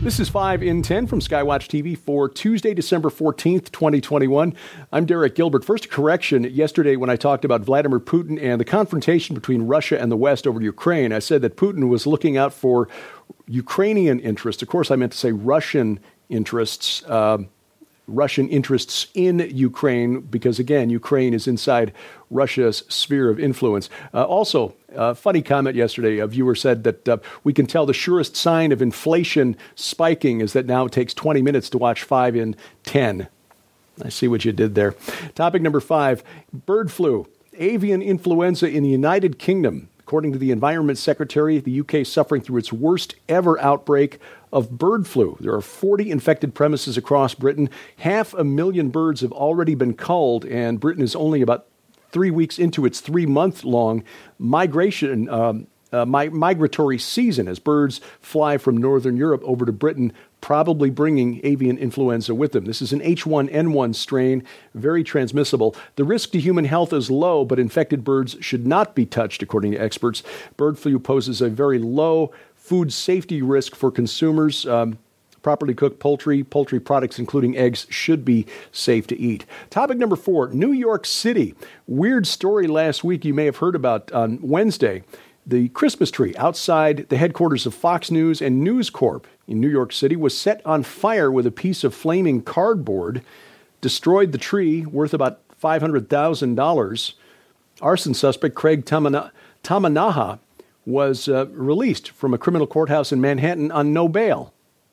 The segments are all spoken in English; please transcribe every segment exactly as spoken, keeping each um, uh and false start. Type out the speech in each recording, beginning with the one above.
This is five in ten from Skywatch T V for Tuesday, December fourteenth, twenty twenty-one. I'm Derek Gilbert. First, a correction. Yesterday, when I talked about Vladimir Putin and the confrontation between Russia and the West over Ukraine, I said that Putin was looking out for Ukrainian interests. Of course, I meant to say Russian interests, uh, Russian interests in Ukraine, because, again, Ukraine is inside Russia's sphere of influence. Uh, also, a funny comment yesterday. A viewer said that uh, we can tell the surest sign of inflation spiking is that now it takes twenty minutes to watch five in ten. I see what you did there. Topic number five, bird flu. Avian influenza in the United Kingdom. According to the Environment Secretary, the U K is suffering through its worst ever outbreak of bird flu. There are forty infected premises across Britain. Half a million birds have already been culled, and Britain is only about three weeks into its three-month-long migration, um, uh, mi- migratory season as birds fly from northern Europe over to Britain, probably bringing avian influenza with them. This is an H one N one strain, very transmissible. The risk to human health is low, but infected birds should not be touched, according to experts. Bird flu poses a very low food safety risk for consumers. Um, Properly cooked poultry, poultry products, including eggs, should be safe to eat. Topic number four, New York City. Weird story last week you may have heard about on Wednesday. The Christmas tree outside the headquarters of Fox News and News Corp in New York City was set on fire with a piece of flaming cardboard, destroyed the tree worth about five hundred thousand dollars. Arson suspect Craig Tamana- Tamanaha was uh, released from a criminal courthouse in Manhattan on no bail.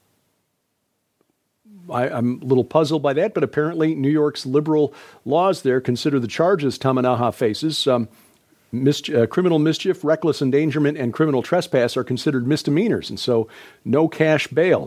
I, I'm a little puzzled by that, but apparently New York's liberal laws there consider the charges Tamanaha faces. Um, mis- uh, criminal mischief, reckless endangerment, and criminal trespass are considered misdemeanors, and so no cash bail.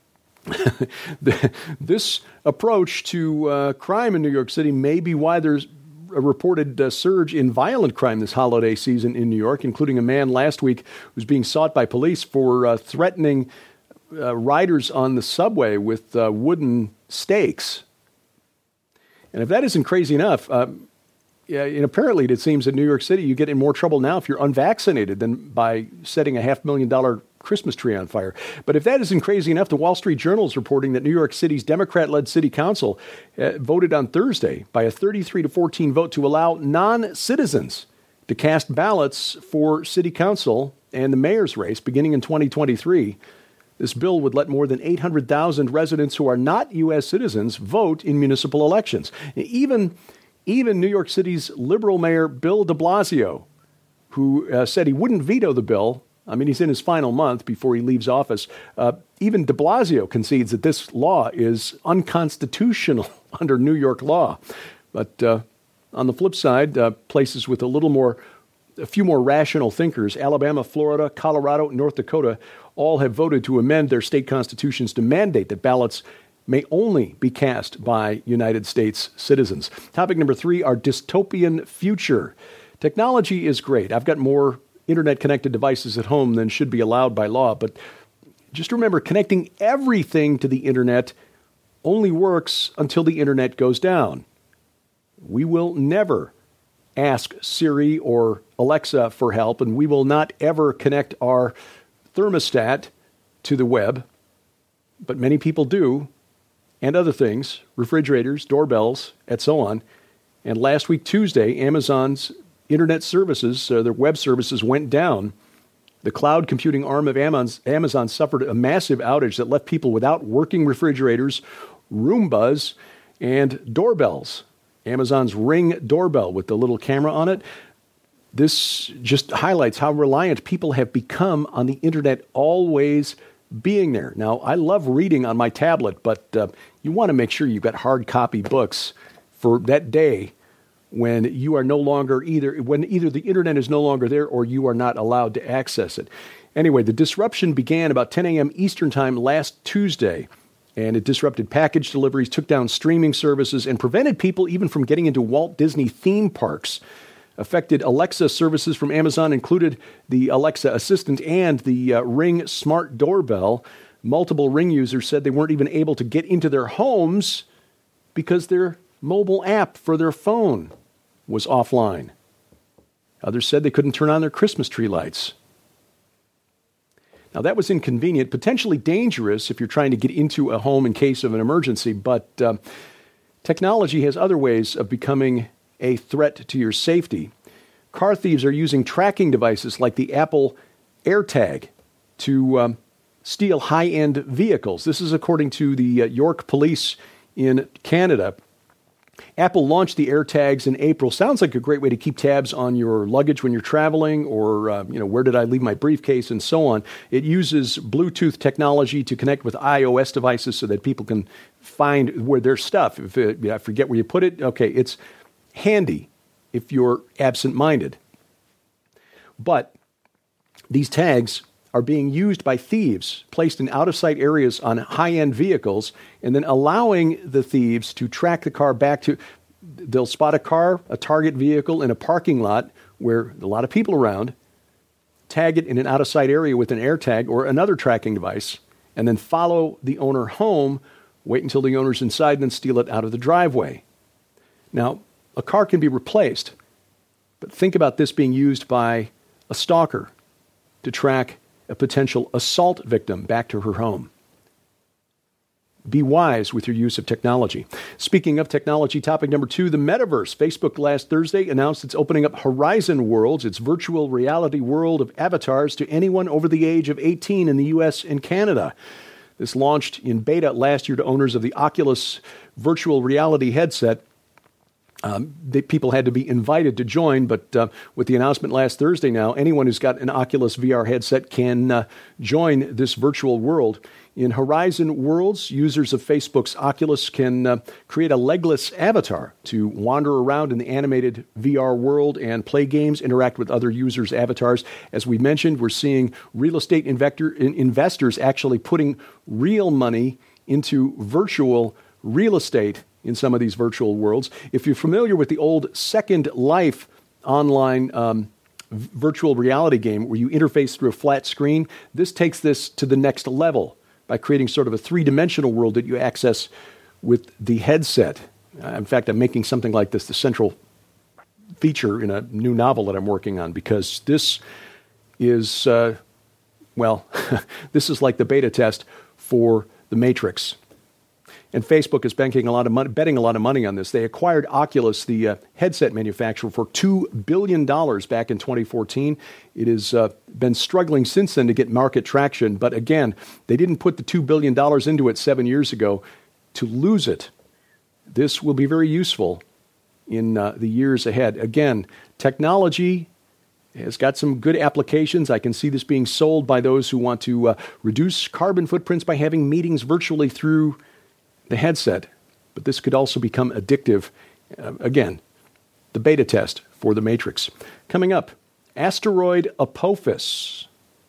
This approach to uh, crime in New York City may be why there's a reported uh, surge in violent crime this holiday season in New York, including a man last week who's being sought by police for uh, threatening Uh, riders on the subway with uh, wooden stakes. And if that isn't crazy enough, uh, yeah, and apparently it seems in New York City you get in more trouble now if you're unvaccinated than by setting a half million dollar Christmas tree on fire. But if that isn't crazy enough, the Wall Street Journal is reporting that New York City's Democrat-led city council uh, voted on Thursday by a thirty-three to fourteen vote to allow non-citizens to cast ballots for city council and the mayor's race beginning in twenty twenty-three. This bill would let more than eight hundred thousand residents who are not U S citizens vote in municipal elections. Even, even New York City's liberal mayor, Bill de Blasio, who uh, said he wouldn't veto the bill. I mean, he's in his final month before he leaves office. Uh, even de Blasio concedes that this law is unconstitutional under New York law. But uh, on the flip side, uh, places with a little more, a few more rational thinkers, Alabama, Florida, Colorado, North Dakota, all have voted to amend their state constitutions to mandate that ballots may only be cast by United States citizens. Topic number three, our dystopian future. Technology is great. I've got more internet-connected devices at home than should be allowed by law, but just remember, connecting everything to the internet only works until the internet goes down. We will never ask Siri or Alexa for help, and we will not ever connect our thermostat to the web, but many people do, and other things, refrigerators, doorbells, and so on. And last week, Tuesday, Amazon's internet services, uh, their web services went down. The cloud computing arm of Amazon suffered a massive outage that left people without working refrigerators, Roombas, and doorbells. Amazon's Ring doorbell with the little camera on it. This just highlights how reliant people have become on the internet always being there. Now, I love reading on my tablet, but uh, you want to make sure you've got hard copy books for that day when you are no longer either, when either the internet is no longer there or you are not allowed to access it. Anyway, the disruption began about ten a.m. Eastern Time last Tuesday, and it disrupted package deliveries, took down streaming services, and prevented people even from getting into Walt Disney theme parks. Affected Alexa services from Amazon included the Alexa Assistant and the uh, Ring Smart Doorbell. Multiple Ring users said they weren't even able to get into their homes because their mobile app for their phone was offline. Others said they couldn't turn on their Christmas tree lights. Now, that was inconvenient, potentially dangerous if you're trying to get into a home in case of an emergency, but uh, technology has other ways of becoming a threat to your safety. Car thieves are using tracking devices like the Apple AirTag to um, steal high-end vehicles. This is according to the uh, York Police in Canada. Apple launched the AirTags in April. Sounds like a great way to keep tabs on your luggage when you're traveling, or uh, you know, where did I leave my briefcase, and so on. It uses Bluetooth technology to connect with iOS devices so that people can find where their stuff. If it, you know, I forget where you put it, okay, it's handy if you're absent-minded. But these tags are being used by thieves, placed in out-of-sight areas on high-end vehicles, and then allowing the thieves to track the car back to, they'll spot a car, a target vehicle in a parking lot where a lot of people around, tag it in an out-of-sight area with an AirTag or another tracking device, and then follow the owner home, wait until the owner's inside, and then steal it out of the driveway. Now, a car can be replaced, but think about this being used by a stalker to track a potential assault victim back to her home. Be wise with your use of technology. Speaking of technology, topic number two, the metaverse. Facebook last Thursday announced it's opening up Horizon Worlds, its virtual reality world of avatars, to anyone over the age of eighteen in the U S and Canada. This launched in beta last year to owners of the Oculus virtual reality headset. Um, they, people had to be invited to join, but uh, with the announcement last Thursday now, anyone who's got an Oculus V R headset can uh, join this virtual world. In Horizon Worlds, users of Facebook's Oculus can uh, create a legless avatar to wander around in the animated V R world and play games, interact with other users' avatars. As we mentioned, we're seeing real estate investor, investors actually putting real money into virtual real estate in some of these virtual worlds. If you're familiar with the old Second Life online um, virtual reality game where you interface through a flat screen, this takes this to the next level by creating sort of a three-dimensional world that you access with the headset. Uh, in fact, I'm making something like this the central feature in a new novel that I'm working on, because this is, uh, well, this is like the beta test for The Matrix. And Facebook is banking a lot of money, betting a lot of money on this. They acquired Oculus, the uh, headset manufacturer, for two billion dollars back in twenty fourteen. It has uh, been struggling since then to get market traction. But again, they didn't put the two billion dollars into it seven years ago to lose it. This will be very useful in uh, the years ahead. Again, technology has got some good applications. I can see this being sold by those who want to uh, reduce carbon footprints by having meetings virtually through the headset, but this could also become addictive. Uh, again, the beta test for The Matrix. Coming up, asteroid Apophis.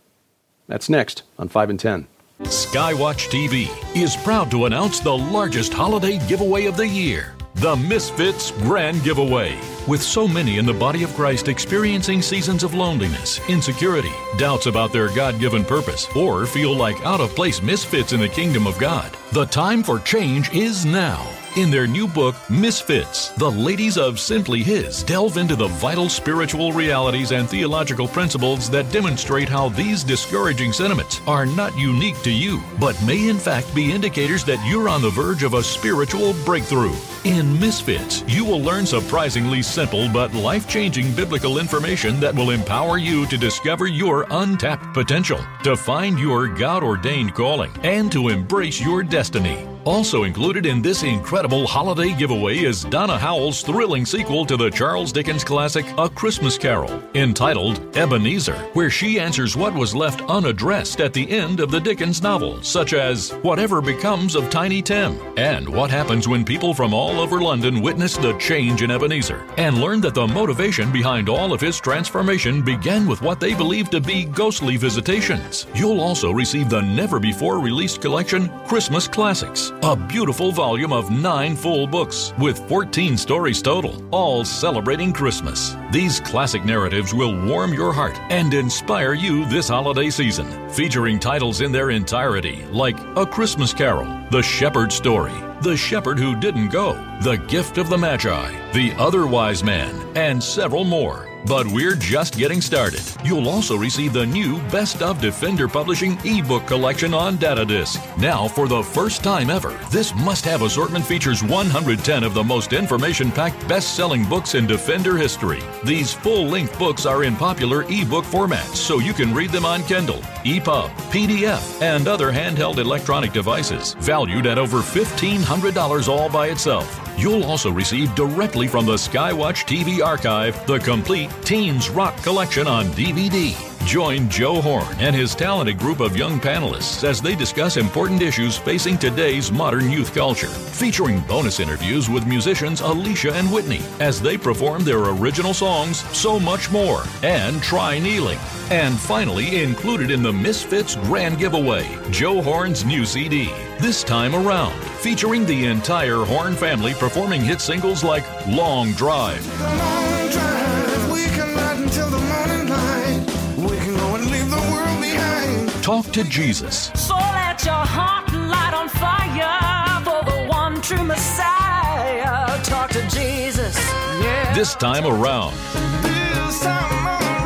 That's next on five and ten. Skywatch T V is proud to announce the largest holiday giveaway of the year, the Misfits Grand Giveaway. With so many in the body of Christ experiencing seasons of loneliness, insecurity, doubts about their God-given purpose, or feel like out-of-place misfits in the kingdom of God, the time for change is now. In their new book, Misfits, the ladies of Simply His delve into the vital spiritual realities and theological principles that demonstrate how these discouraging sentiments are not unique to you, but may in fact be indicators that you're on the verge of a spiritual breakthrough. In Misfits, you will learn surprisingly simple but life-changing biblical information that will empower you to discover your untapped potential, to find your God-ordained calling, and to embrace your destiny. Also included in this incredible holiday giveaway is Donna Howell's thrilling sequel to the Charles Dickens classic A Christmas Carol, entitled Ebenezer, where she answers what was left unaddressed at the end of the Dickens novel, such as whatever becomes of Tiny Tim, and what happens when people from all over London witness the change in Ebenezer, and learn that the motivation behind all of his transformation began with what they believe to be ghostly visitations. You'll also receive the never-before-released collection Christmas Classics, a beautiful volume of nine full books with fourteen stories total, all celebrating Christmas. These classic narratives will warm your heart and inspire you this holiday season, featuring titles in their entirety like A Christmas Carol, The Shepherd's Story, The Shepherd Who Didn't Go, The Gift of the Magi, The Other Wise Man, and several more. But we're just getting started. You'll also receive the new Best of Defender Publishing ebook collection on data disc. Now, for the first time ever, this must-have assortment features one hundred ten of the most information-packed best-selling books in Defender history. These full-length books are in popular ebook formats, so you can read them on Kindle, E P U B, P D F, and other handheld electronic devices, valued at over fifteen hundred dollars all by itself. You'll also receive directly from the Skywatch T V archive the complete Teens Rock collection on D V D. Join Joe Horn and his talented group of young panelists as they discuss important issues facing today's modern youth culture, featuring bonus interviews with musicians Alicia and Whitney as they perform their original songs, So Much More, and Try Kneeling. And finally, included in the Misfits Grand Giveaway, Joe Horn's new C D, This Time Around, featuring the entire Horn family performing hit singles like Long Drive, Long drive, we can ride until the morning light. We can go and leave the world behind. Talk to Jesus, So let your heart light on fire for the one true Messiah. Talk to Jesus, yeah. This Time Around, This time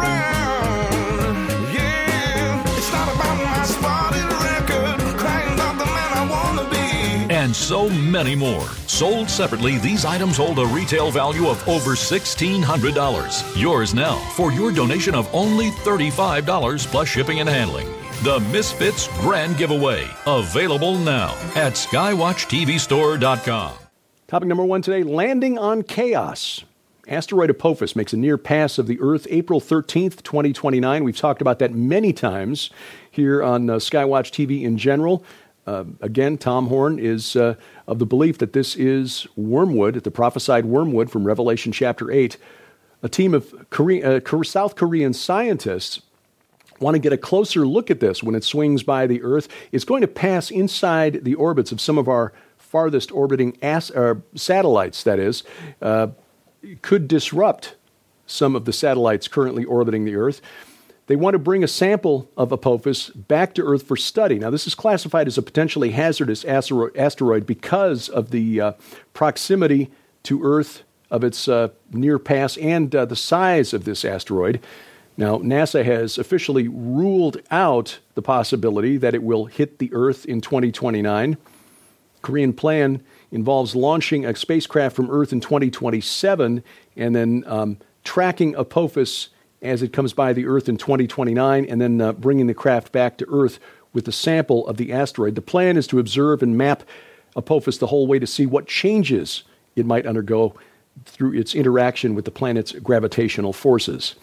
around, yeah. It's not about my spotted record, crying about the man I want to be. and so many more. Sold separately, these items hold a retail value of over sixteen hundred dollars. Yours now for your donation of only thirty-five dollars plus shipping and handling. The Misfits Grand Giveaway, available now at skywatch t v store dot com. Topic number one today, landing on chaos. Asteroid Apophis makes a near pass of the Earth April thirteenth, twenty twenty-nine. We've talked about that many times here on uh, Skywatch T V in general. Uh, again, Tom Horn is uh, of the belief that this is wormwood, the prophesied wormwood from Revelation chapter eight. A team of Korean, uh, South Korean scientists want to get a closer look at this when it swings by the Earth. It's going to pass inside the orbits of some of our farthest orbiting as, uh, satellites, that is. Uh, could disrupt some of the satellites currently orbiting the Earth. They want to bring a sample of Apophis back to Earth for study. Now, this is classified as a potentially hazardous asteroid because of the uh, proximity to Earth of its uh, near pass and uh, the size of this asteroid. Now, NASA has officially ruled out the possibility that it will hit the Earth in twenty twenty-nine. Korean plan involves launching a spacecraft from Earth in twenty twenty-seven and then um, tracking Apophis as it comes by the Earth in twenty twenty-nine and then uh, bringing the craft back to Earth with a sample of the asteroid. The plan is to observe and map Apophis the whole way to see what changes it might undergo through its interaction with the planet's gravitational forces.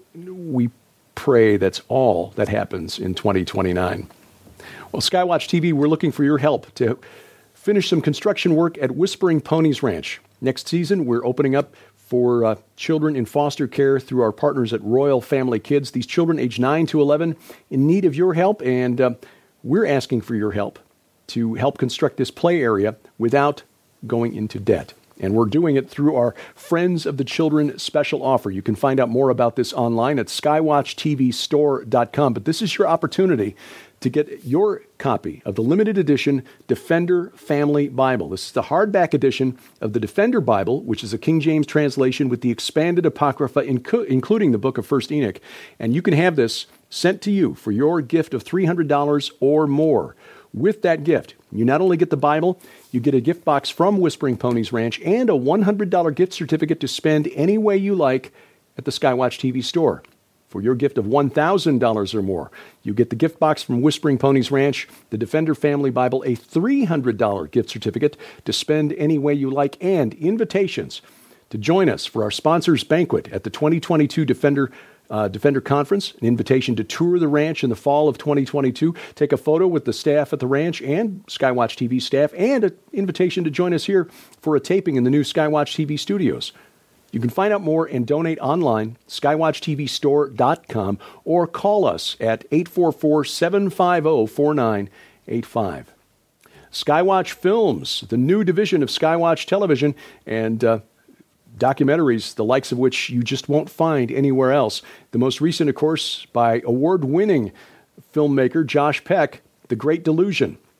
We pray that's all that happens in twenty twenty-nine. Well, Skywatch T V, we're looking for your help to finish some construction work at Whispering Ponies Ranch. Next season, we're opening up for uh, children in foster care through our partners at Royal Family Kids. These children aged nine to eleven in need of your help, and uh, we're asking for your help to help construct this play area without going into debt. And we're doing it through our Friends of the Children special offer. You can find out more about this online at skywatch t v store dot com. But this is your opportunity to get your copy of the limited edition Defender Family Bible. This is the hardback edition of the Defender Bible, which is a King James translation with the expanded Apocrypha, inc- including the book of First Enoch. And you can have this sent to you for your gift of three hundred dollars or more. With that gift, you not only get the Bible, you get a gift box from Whispering Ponies Ranch and a one hundred dollars gift certificate to spend any way you like at the Skywatch T V store. For your gift of one thousand dollars or more, you get the gift box from Whispering Ponies Ranch, the Defender Family Bible, a three hundred dollars gift certificate to spend any way you like, and invitations to join us for our sponsors banquet at the twenty twenty-two Defender Uh, Defender Conference, an invitation to tour the ranch in the fall of twenty twenty-two, take a photo with the staff at the ranch and Skywatch T V staff, and an invitation to join us here for a taping in the new Skywatch T V studios. You can find out more and donate online, skywatch t v store dot com, or call us at eight four four, seven five zero, four nine eight five. Skywatch Films, the new division of Skywatch Television, and uh, documentaries, the likes of which you just won't find anywhere else. The most recent, of course, by award-winning filmmaker Josh Peck, The Great Delusion.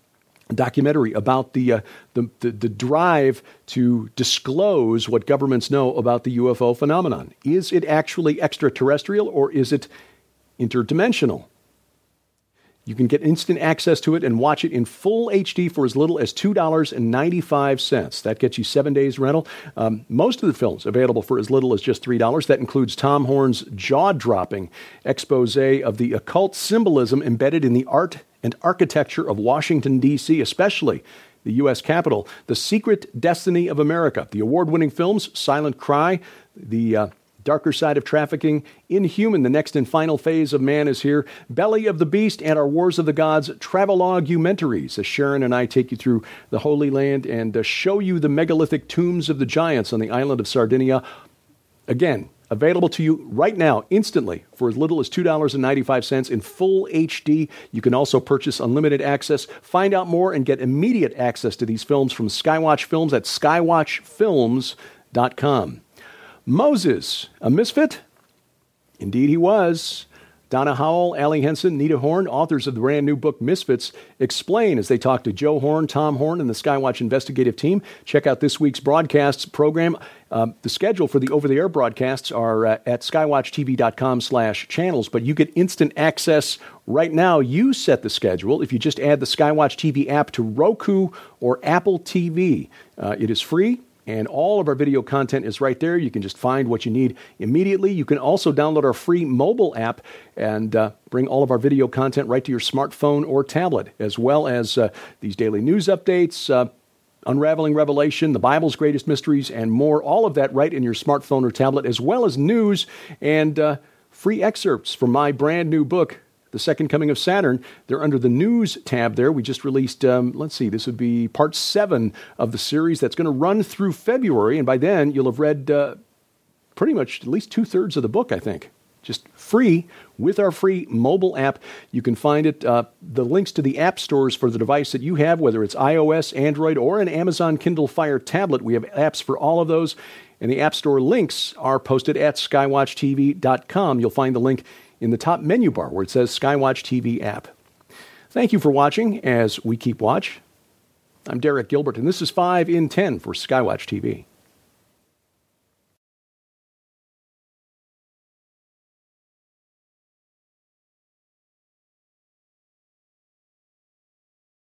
documentary about the, uh, the, the the drive to disclose what governments know about the U F O phenomenon. Is it actually extraterrestrial or is it interdimensional? You can get instant access to it and watch it in full H D for as little as two dollars and ninety-five cents. That gets you seven days rental. Um, most of the films available for as little as just three dollars. That includes Tom Horn's jaw-dropping expose of the occult symbolism embedded in the art and architecture of Washington, D C, especially the U S Capitol, The Secret Destiny of America, the award-winning films Silent Cry, the uh, Darker Side of Trafficking, Inhuman, The Next and Final Phase of Man is Here, Belly of the Beast, and our Wars of the Gods travelogue-umentaries, as Sharon and I take you through the Holy Land and uh, show you the megalithic tombs of the giants on the island of Sardinia. Again, available to you right now, instantly, for as little as two dollars and ninety-five cents in full H D. You can also purchase unlimited access. Find out more and get immediate access to these films from Skywatch Films at skywatch films dot com. Moses, a misfit? Indeed he was. Donna Howell, Allie Henson, Nita Horn, authors of the brand new book Misfits, explain as they talk to Joe Horn, Tom Horn, and the Skywatch investigative team. Check out this week's broadcasts program. Um, the schedule for the over-the-air broadcasts are uh, at skywatchtv.com slash channels, but you get instant access right now. You set the schedule if you just add the Skywatch T V app to Roku or Apple T V. Uh, it is free. And all of our video content is right there. You can just find what you need immediately. You can also download our free mobile app and uh, bring all of our video content right to your smartphone or tablet, as well as uh, these daily news updates, uh, Unraveling Revelation, the Bible's Greatest Mysteries, and more. All of that right in your smartphone or tablet, as well as news and uh, free excerpts from my brand new book, The Second Coming of Saturn. They're under the news tab there. We just released, um, let's see, this would be part seven of the series that's going to run through February. And by then, you'll have read uh, pretty much at least two-thirds of the book, I think. Just free with our free mobile app. You can find it, uh, the links to the app stores for the device that you have, whether it's iOS, Android, or an Amazon Kindle Fire tablet. We have apps for all of those. And the app store links are posted at skywatch t v dot com. You'll find the link in the top menu bar where it says Skywatch T V app. Thank you for watching as we keep watch. I'm Derek Gilbert, and this is five in ten for Skywatch T V.